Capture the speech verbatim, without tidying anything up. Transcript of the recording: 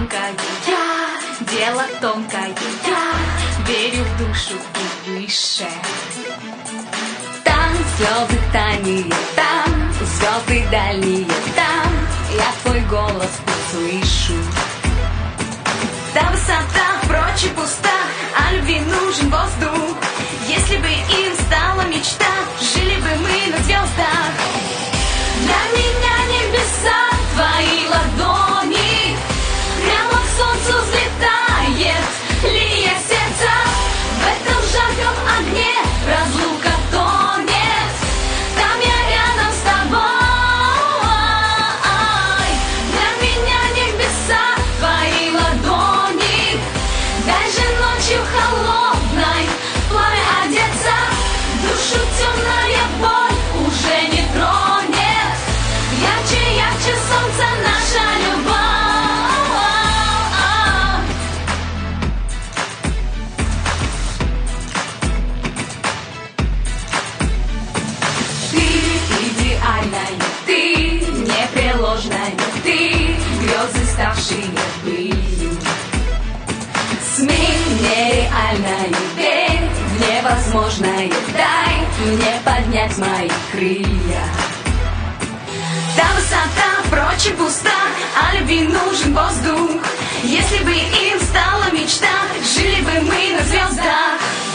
тонкое, я, дело тонкое, я верю в душу и выше. Там слезы тайные, там звезды дальние, там я твой голос услышу. Та высота прочь и пуста, а любви нужен воздух. Если бы им стала мечта, жили бы мы на звездах. Для меня небеса, твои ладони, прямо к солнцу взлетает линия сердца. В этом жарком огне разлука тонет, там я рядом с тобой. Для меня небеса, твои ладони, дай же ночью холодной в пламя одеться. Душу темная боль уже не тронет, ярче, ярче солнце наша любовь. Ты идеальная, ты непреложная, ты грезы, ставшие былью. Смей нереальное, верь в невозможное, дай мне поднять мои крылья. Та высота прочь и пуста, а любви нужен воздух. Если бы им стала мечта, жили бы мы на звездах.